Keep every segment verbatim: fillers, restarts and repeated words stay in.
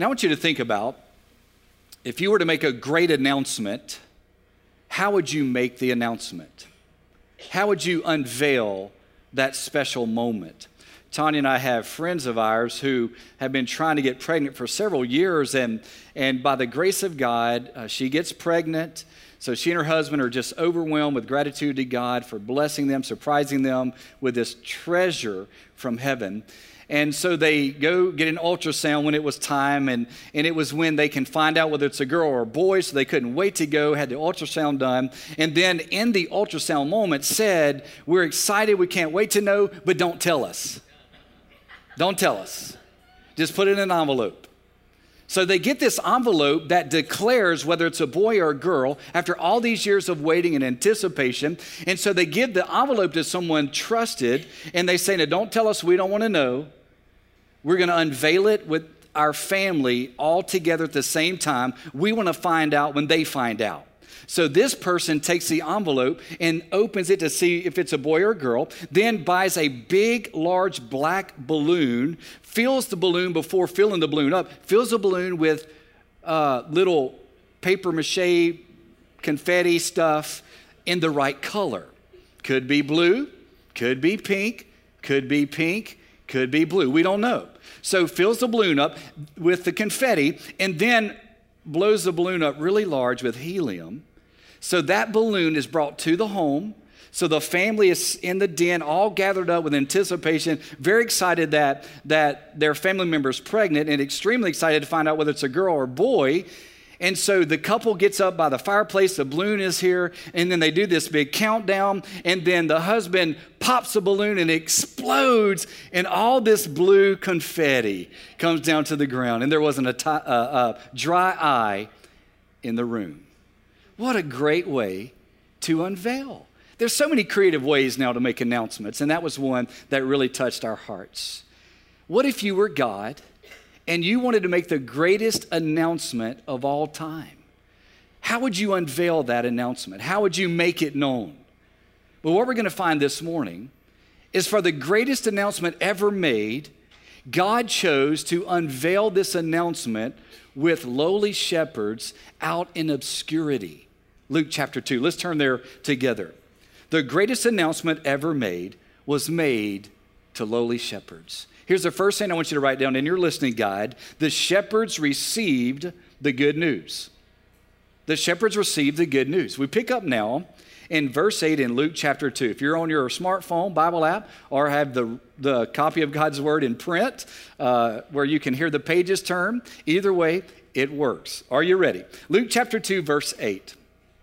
Now I want you to think about, if you were to make a great announcement, how would you make the announcement? How would you unveil that special moment? Tanya and I have friends of ours who have been trying to get pregnant for several years, and, and by the grace of God, uh, she gets pregnant. So she and her husband are just overwhelmed with gratitude to God for blessing them, surprising them with this treasure from heaven. And so they go get an ultrasound when it was time, and, and it was when they can find out whether it's a girl or a boy, so they couldn't wait to go, had the ultrasound done. And then in the ultrasound moment said, we're excited, we can't wait to know, but don't tell us. Don't tell us. Just put it in an envelope. So they get this envelope that declares whether it's a boy or a girl after all these years of waiting and anticipation. And so they give the envelope to someone trusted, and they say, no, don't tell us, we don't want to know. We're going to unveil it with our family all together at the same time. We want to find out when they find out. So this person takes the envelope and opens it to see if it's a boy or a girl, then buys a big, large black balloon, fills the balloon before filling the balloon up, fills the balloon with uh, little paper mache, confetti stuff in the right color. Could be blue, could be pink, could be pink, could be blue. We don't know. So fills the balloon up with the confetti and then blows the balloon up really large with helium. So that balloon is brought to the home. So the family is in the den, all gathered up with anticipation, very excited that, that their family member is pregnant and extremely excited to find out whether it's a girl or a boy. And so the couple gets up by the fireplace, the balloon is here, and then they do this big countdown, and then the husband pops the balloon and it explodes, and all this blue confetti comes down to the ground, and there wasn't a, t- uh, a dry eye in the room. What a great way to unveil. There's so many creative ways now to make announcements, and that was one that really touched our hearts. What if you were God and you wanted to make the greatest announcement of all time? How would you unveil that announcement? How would you make it known? Well, what we're going to find this morning is, for the greatest announcement ever made, God chose to unveil this announcement with lowly shepherds out in obscurity. Luke chapter two. Let's turn there together. The greatest announcement ever made was made to lowly shepherds. Here's the first thing I want you to write down in your listening guide. The shepherds received the good news. The shepherds received the good news. We pick up now in verse eight in Luke chapter two. If you're on your smartphone, Bible app, or have the, the copy of God's word in print, uh, where you can hear the pages turn, either way, it works. Are you ready? Luke chapter two, verse eight.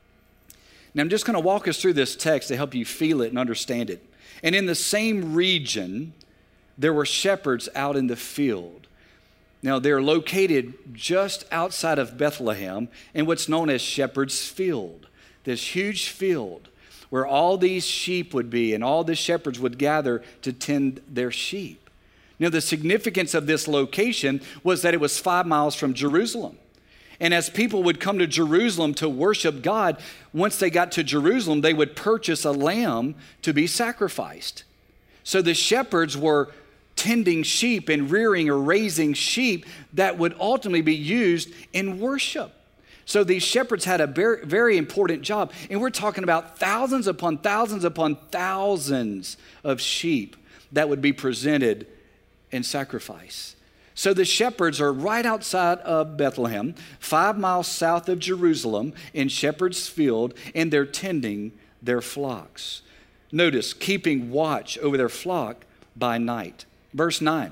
Now I'm just going to walk us through this text to help you feel it and understand it. And in the same region, there were shepherds out in the field. Now, they're located just outside of Bethlehem in what's known as Shepherd's Field, this huge field where all these sheep would be and all the shepherds would gather to tend their sheep. Now, the significance of this location was that it was five miles from Jerusalem. And as people would come to Jerusalem to worship God, once they got to Jerusalem, they would purchase a lamb to be sacrificed. So the shepherds were tending sheep and rearing or raising sheep that would ultimately be used in worship. So these shepherds had a very, very important job. And we're talking about thousands upon thousands upon thousands of sheep that would be presented in sacrifice. So the shepherds are right outside of Bethlehem, five miles south of Jerusalem in Shepherd's Field, and they're tending their flocks. Notice, keeping watch over their flock by night. Verse nine,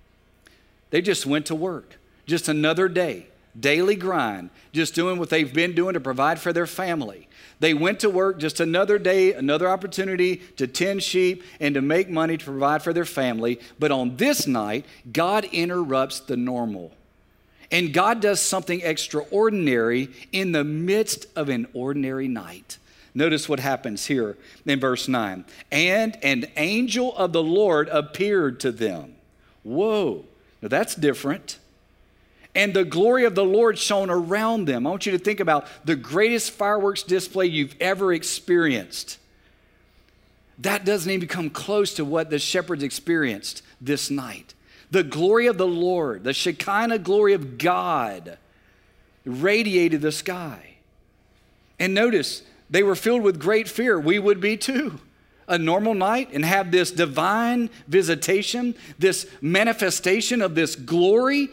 they just went to work. Just another day, daily grind, just doing what they've been doing to provide for their family. They went to work, just another day, another opportunity to tend sheep and to make money to provide for their family. But on this night, God interrupts the normal. And God does something extraordinary in the midst of an ordinary night. Notice what happens here in verse nine. And an angel of the Lord appeared to them. Whoa, now that's different. And the glory of the Lord shone around them. I want you to think about the greatest fireworks display you've ever experienced. That doesn't even come close to what the shepherds experienced this night. The glory of the Lord, the Shekinah glory of God, radiated the sky. And notice, they were filled with great fear. We would be too. A normal night and have this divine visitation, this manifestation of this glory.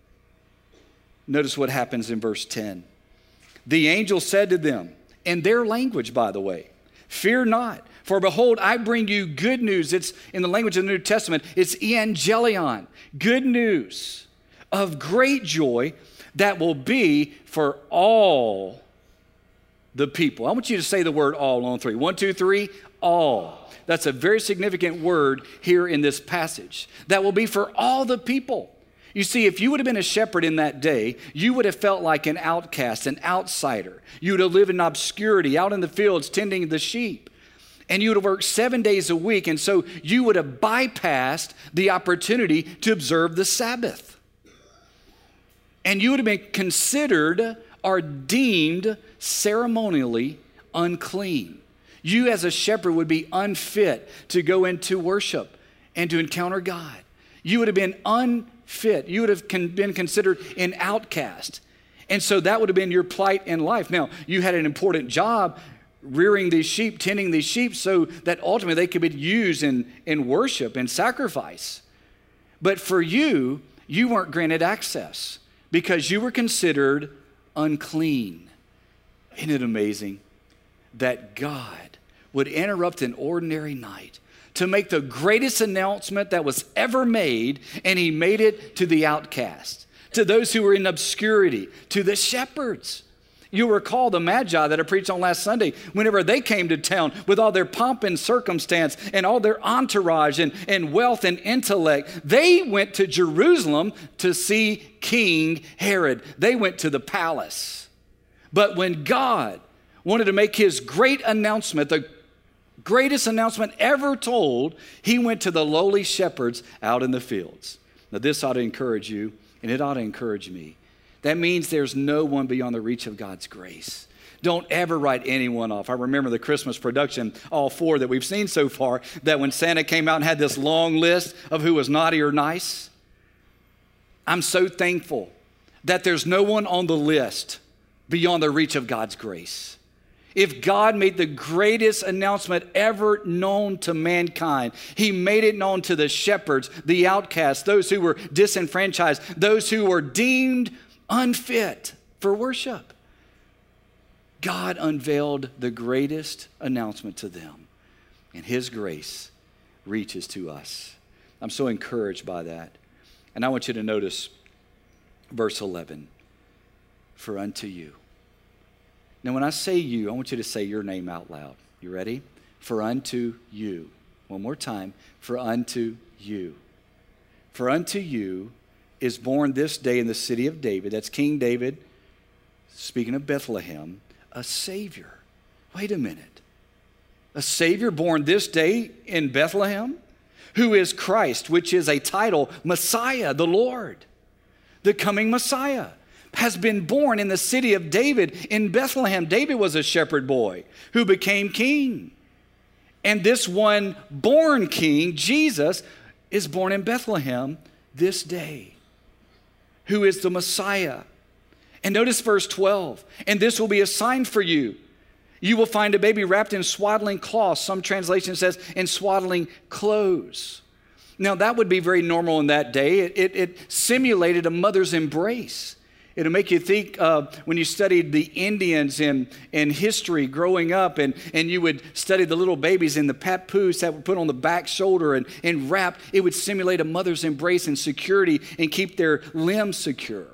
Notice what happens in verse ten. The angel said to them, in their language, by the way, fear not, for behold, I bring you good news. It's in the language of the New Testament. It's evangelion, good news of great joy that will be for all the people. I want you to say the word all on three. One, two, three, all. That's a very significant word here in this passage. That will be for all the people. You see, if you would have been a shepherd in that day, you would have felt like an outcast, an outsider. You would have lived in obscurity, out in the fields tending the sheep. And you would have worked seven days a week, and so you would have bypassed the opportunity to observe the Sabbath. And you would have been considered or deemed ceremonially unclean. You as a shepherd would be unfit to go into worship and to encounter God. You would have been unfit. You would have been considered an outcast. And so that would have been your plight in life. Now, you had an important job rearing these sheep, tending these sheep so that ultimately they could be used in, in worship and sacrifice. But for you, you weren't granted access because you were considered unclean. Isn't it amazing that God would interrupt an ordinary night to make the greatest announcement that was ever made, and he made it to the outcast, to those who were in obscurity, to the shepherds. You'll recall the Magi that I preached on last Sunday, whenever they came to town with all their pomp and circumstance and all their entourage and, and wealth and intellect, they went to Jerusalem to see King Herod. They went to the palace. But when God wanted to make his great announcement, the greatest announcement ever told, he went to the lowly shepherds out in the fields. Now this ought to encourage you, and it ought to encourage me. That means there's no one beyond the reach of God's grace. Don't ever write anyone off. I remember the Christmas production, all four that we've seen so far, that when Santa came out and had this long list of who was naughty or nice, I'm so thankful that there's no one on the list beyond the reach of God's grace. If God made the greatest announcement ever known to mankind, he made it known to the shepherds, the outcasts, those who were disenfranchised, those who were deemed unfit for worship. God unveiled the greatest announcement to them, and his grace reaches to us. I'm so encouraged by that. And I want you to notice verse eleven. For unto you. Now, when I say you, I want you to say your name out loud. You ready? For unto you. One more time. For unto you. For unto you is born this day in the city of David. That's King David, speaking of Bethlehem, a Savior. Wait a minute. A Savior born this day in Bethlehem, who is Christ, which is a title, Messiah, the Lord, the coming Messiah, has been born in the city of David in Bethlehem. David was a shepherd boy who became king. And this one born king, Jesus, is born in Bethlehem this day, who is the Messiah. And notice verse twelve. And this will be a sign for you. You will find a baby wrapped in swaddling cloths. Some translation says in swaddling clothes. Now that would be very normal in that day. It, it, it simulated a mother's embrace. It'll make you think uh, when you studied the Indians in, in history growing up, and, and you would study the little babies in the papoose that would put on the back shoulder and, and wrap. It would simulate a mother's embrace and security and keep their limbs secure.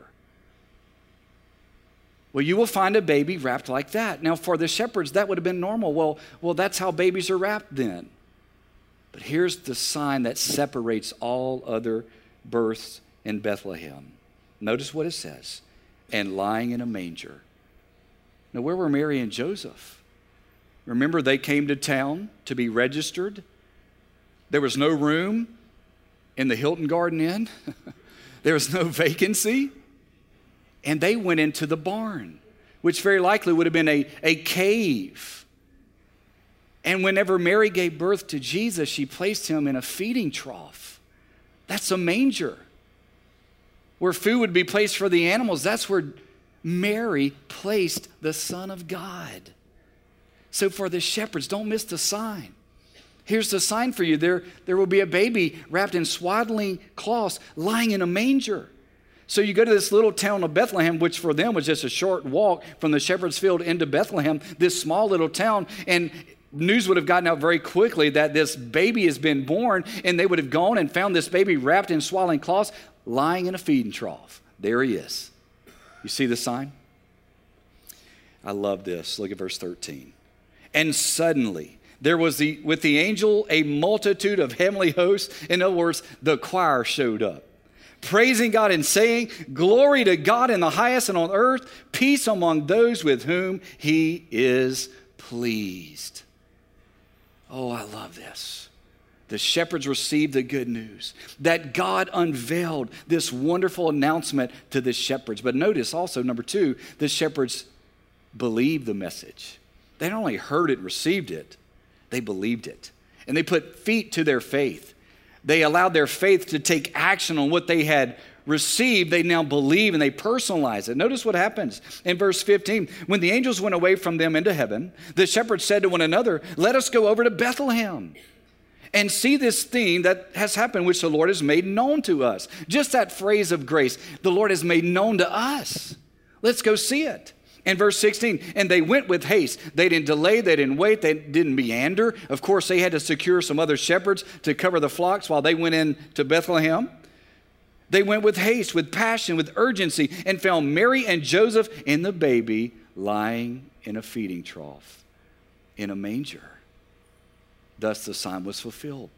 Well, you will find a baby wrapped like that. Now, for the shepherds, that would have been normal. Well, well, that's how babies are wrapped then. But here's the sign that separates all other births in Bethlehem. Notice what it says. And lying in a manger. Now, where were Mary and Joseph? Remember, they came to town to be registered. There was no room in the Hilton Garden Inn. There was no vacancy. And they went into the barn, which very likely would have been a, a cave. And whenever Mary gave birth to Jesus, she placed him in a feeding trough That's a manger. Where food would be placed for the animals, that's where Mary placed the Son of God. So for the shepherds, don't miss the sign. Here's the sign for you. There, there will be a baby wrapped in swaddling cloths lying in a manger. So you go to this little town of Bethlehem, which for them was just a short walk from the shepherd's field into Bethlehem, this small little town, and news would have gotten out very quickly that this baby has been born, and they would have gone and found this baby wrapped in swaddling cloths lying in a feeding trough. There he is. You see the sign? I love this. Look at verse thirteen. And suddenly there was the with the angel a multitude of heavenly hosts. In other words, the choir showed up, praising God and saying, "Glory to God in the highest, and on earth peace among those with whom he is pleased." Oh, I love this. The shepherds received the good news that God unveiled this wonderful announcement to the shepherds. But notice also, number two, the shepherds believed the message. They not only heard it and received it, they believed it. And they put feet to their faith. They allowed their faith to take action on what they had received. They now believe and they personalize it. Notice what happens in verse fifteen. When the angels went away from them into heaven, the shepherds said to one another, "Let us go over to Bethlehem and see this thing that has happened, which the Lord has made known to us." Just that phrase of grace, the Lord has made known to us. Let's go see it. In verse sixteen, and they went with haste. They didn't delay, they didn't wait, they didn't meander. Of course, they had to secure some other shepherds to cover the flocks while they went into Bethlehem. They went with haste, with passion, with urgency, and found Mary and Joseph and the baby lying in a feeding trough, in a manger. Thus the sign was fulfilled.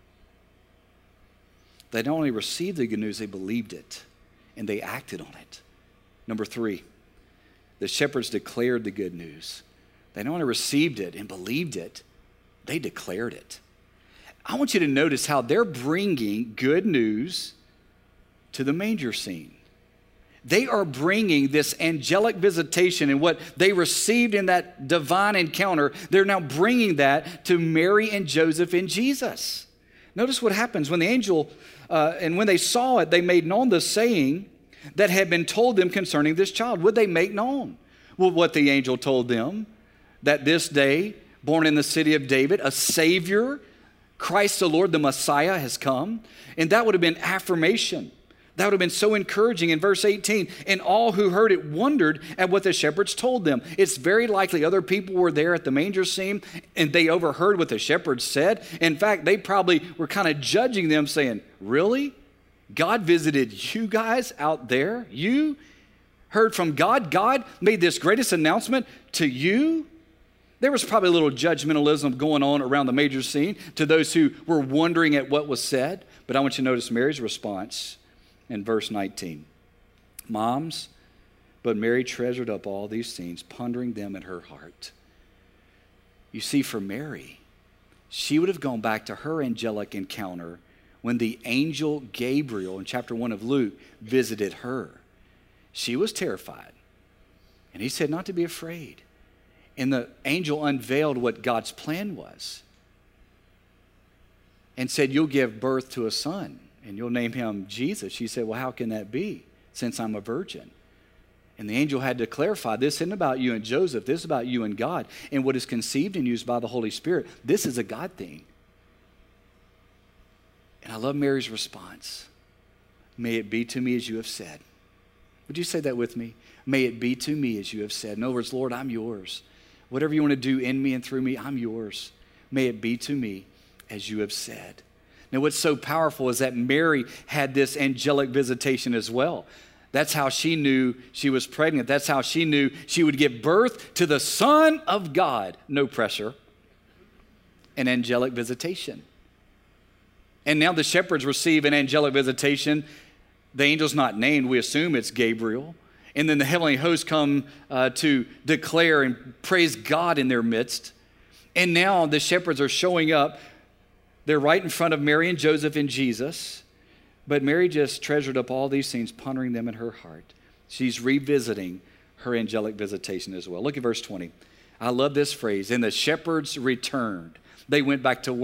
They not only received the good news, they believed it, and they acted on it. Number three, the shepherds declared the good news. They not only received it and believed it, they declared it. I want you to notice how they're bringing good news to the manger scene. They are bringing this angelic visitation and what they received in that divine encounter. They're now bringing that to Mary and Joseph and Jesus. Notice what happens when the angel, uh, and when they saw it, they made known the saying that had been told them concerning this child. Would they make known? Well, what the angel told them, that this day, born in the city of David, a Savior, Christ the Lord, the Messiah, has come. And that would have been affirmation. That would have been so encouraging. In verse eighteen, and all who heard it wondered at what the shepherds told them. It's very likely other people were there at the manger scene and they overheard what the shepherds said. In fact, they probably were kind of judging them, saying, "Really? God visited you guys out there? You heard from God? God made this greatest announcement to you?" There was probably a little judgmentalism going on around the manger scene to those who were wondering at what was said. But I want you to notice Mary's response in verse nineteen. Moms, but Mary treasured up all these things, pondering them in her heart. You see, for Mary, she would have gone back to her angelic encounter when the angel Gabriel in chapter one of Luke visited her. She was terrified. And he said not to be afraid. And the angel unveiled what God's plan was and said, "You'll give birth to a son and you'll name him Jesus." She said, "Well, how can that be since I'm a virgin?" And the angel had to clarify, this isn't about you and Joseph. This is about you and God. And what is conceived and used by the Holy Spirit, this is a God thing. And I love Mary's response. "May it be to me as you have said." Would you say that with me? "May it be to me as you have said." In other words, Lord, I'm yours. Whatever you want to do in me and through me, I'm yours. May it be to me as you have said. Now, what's so powerful is that Mary had this angelic visitation as well. That's how she knew she was pregnant. That's how she knew she would give birth to the Son of God. No pressure. An angelic visitation. And now the shepherds receive an angelic visitation. The angel's not named. We assume it's Gabriel. And then the heavenly hosts come uh, to declare and praise God in their midst. And now the shepherds are showing up. They're right in front of Mary and Joseph and Jesus. But Mary just treasured up all these things, pondering them in her heart. She's revisiting her angelic visitation as well. Look at verse twenty. I love this phrase. And the shepherds returned. They went back to work.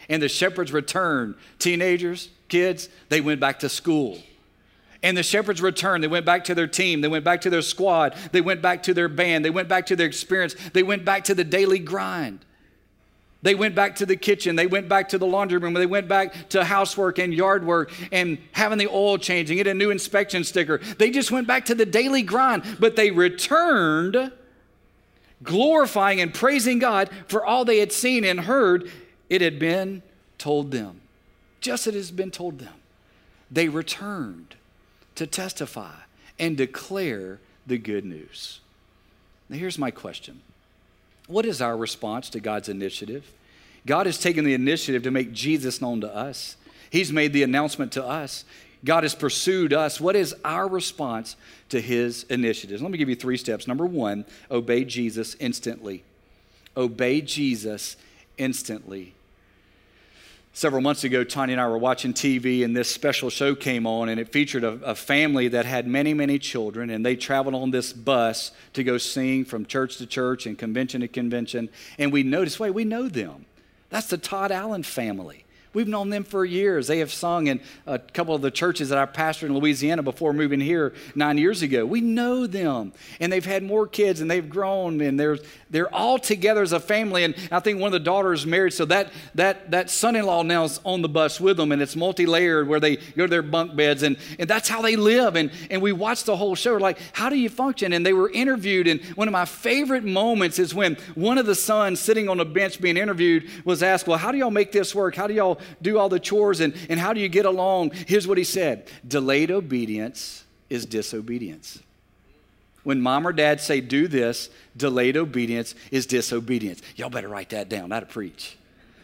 And the shepherds returned. Teenagers, kids, they went back to school. And the shepherds returned. They went back to their team. They went back to their squad. They went back to their band. They went back to their experience. They went back to the daily grind. They went back to the kitchen. They went back to the laundry room. They went back to housework and yard work and having the oil change and get a new inspection sticker. They just went back to the daily grind. But they returned glorifying and praising God for all they had seen and heard. It had been told them. Just as it has been told them. They returned to testify and declare the good news. Now here's my question. What is our response to God's initiative? God has taken the initiative to make Jesus known to us. He's made the announcement to us. God has pursued us. What is our response to his initiatives? Let me give you three steps. Number one, obey Jesus instantly. Obey Jesus instantly. Several months ago, Tanya and I were watching T V, and this special show came on, and it featured a, a family that had many, many children, and they traveled on this bus to go sing from church to church and convention to convention. And we noticed, wait, we know them. That's the Todd Allen family. We've known them for years. They have sung in a couple of the churches that I pastored in Louisiana before moving here nine years ago. We know them. And they've had more kids, and they've grown, and they're, they're all together as a family. And I think one of the daughters is married, so that, that, that son-in-law now is on the bus with them, and it's multi-layered where they go to their bunk beds, and, and that's how they live. And, and we watched the whole show. We're like, how do you function? And they were interviewed, and one of my favorite moments is when one of the sons sitting on a bench being interviewed was asked, well, how do y'all make this work? How do y'all do all the chores, and, and how do you get along? Here's what he said. Delayed obedience is disobedience. When mom or dad say do this, delayed obedience is disobedience. Y'all better write that down. That'll preach.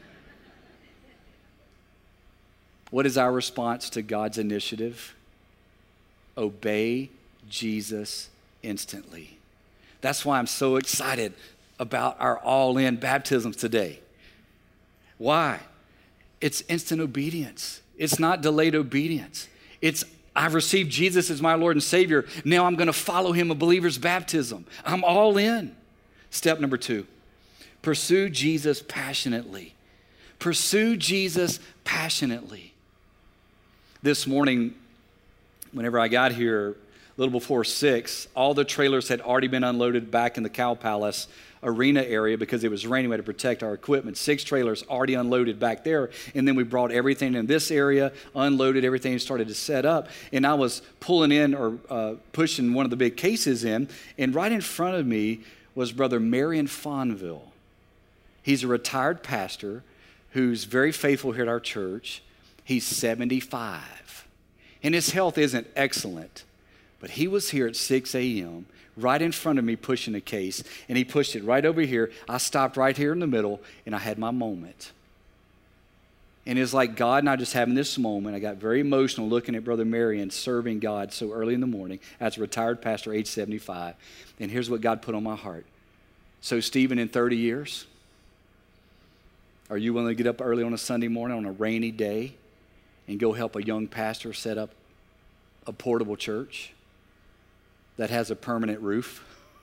What is our response to God's initiative? Obey Jesus instantly. That's why I'm so excited about our all-in baptisms today. Why? It's instant obedience. It's not delayed obedience. It's, I've received Jesus as my Lord and Savior. Now I'm going to follow him, a believer's baptism. I'm all in. Step number two, pursue Jesus passionately. Pursue Jesus passionately. This morning, whenever I got here, a little before six, all the trailers had already been unloaded back in the Cow Palace arena area because it was raining. We had to protect our equipment. Six trailers already unloaded back there. And then we brought everything in this area, unloaded everything, and started to set up. And I was pulling in or uh, pushing one of the big cases in. And right in front of me was Brother Marion Fonville. He's a retired pastor who's very faithful here at our church. He's seventy-five. And his health isn't excellent. But he was here at six a.m., right in front of me pushing a case, and he pushed it right over here. I stopped right here in the middle, and I had my moment. And it's like God and I just having this moment. I got very emotional looking at Brother Marion serving God so early in the morning as a retired pastor, age seventy-five. And here's what God put on my heart. So, Stephen, in thirty years, are you willing to get up early on a Sunday morning on a rainy day and go help a young pastor set up a portable church that has a permanent roof?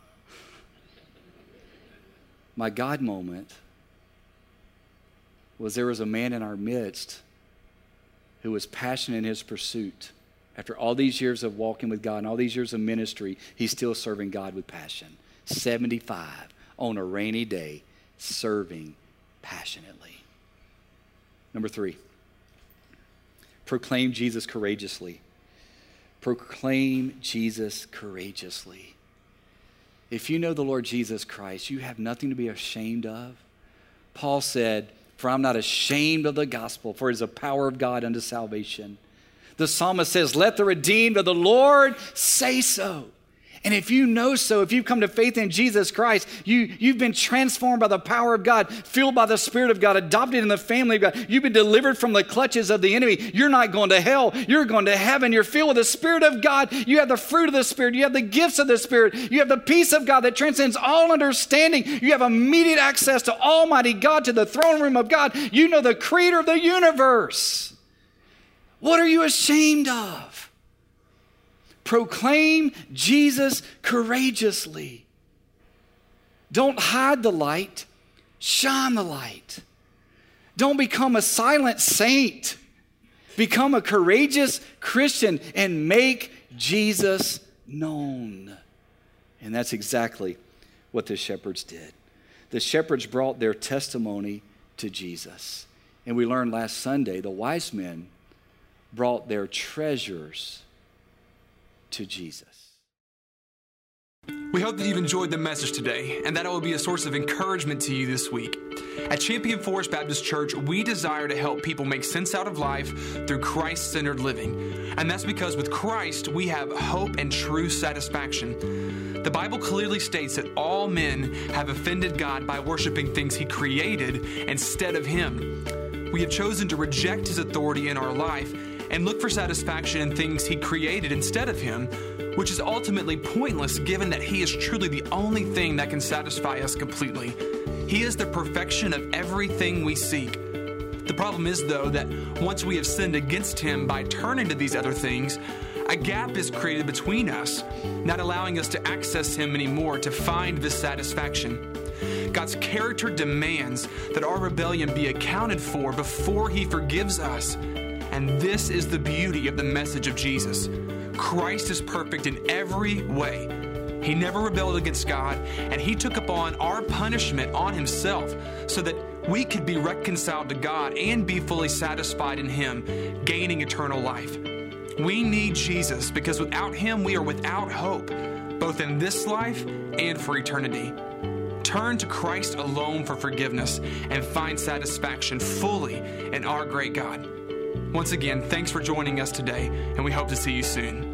My God moment was there was a man in our midst who was passionate in his pursuit. After all these years of walking with God and all these years of ministry, he's still serving God with passion. seventy-five on a rainy day, serving passionately. Number three, proclaim Jesus courageously. Proclaim Jesus courageously. If you know the Lord Jesus Christ, you have nothing to be ashamed of. Paul said, for I'm not ashamed of the gospel, for it is the power of God unto salvation. The psalmist says, let the redeemed of the Lord say so. And if you know so, if you've come to faith in Jesus Christ, you, you've been transformed by the power of God, filled by the Spirit of God, adopted in the family of God. You've been delivered from the clutches of the enemy. You're not going to hell. You're going to heaven. You're filled with the Spirit of God. You have the fruit of the Spirit. You have the gifts of the Spirit. You have the peace of God that transcends all understanding. You have immediate access to Almighty God, to the throne room of God. You know the Creator of the universe. What are you ashamed of? Proclaim Jesus courageously. Don't hide the light, shine the light. Don't become a silent saint. Become a courageous Christian and make Jesus known. And that's exactly what the shepherds did. The shepherds brought their testimony to Jesus. And we learned last Sunday, the wise men brought their treasures to Jesus. We hope that you've enjoyed the message today and that it will be a source of encouragement to you this week. At Champion Forest Baptist Church, we desire to help people make sense out of life through Christ-centered living. And that's because with Christ, we have hope and true satisfaction. The Bible clearly states that all men have offended God by worshiping things He created instead of Him. We have chosen to reject His authority in our life and look for satisfaction in things He created instead of Him, which is ultimately pointless given that He is truly the only thing that can satisfy us completely. He is the perfection of everything we seek. The problem is, though, that once we have sinned against Him by turning to these other things, a gap is created between us, not allowing us to access Him anymore to find this satisfaction. God's character demands that our rebellion be accounted for before He forgives us. And this is the beauty of the message of Jesus. Christ is perfect in every way. He never rebelled against God, and He took upon our punishment on Himself so that we could be reconciled to God and be fully satisfied in Him, gaining eternal life. We need Jesus because without Him, we are without hope, both in this life and for eternity. Turn to Christ alone for forgiveness and find satisfaction fully in our great God. Once again, thanks for joining us today, and we hope to see you soon.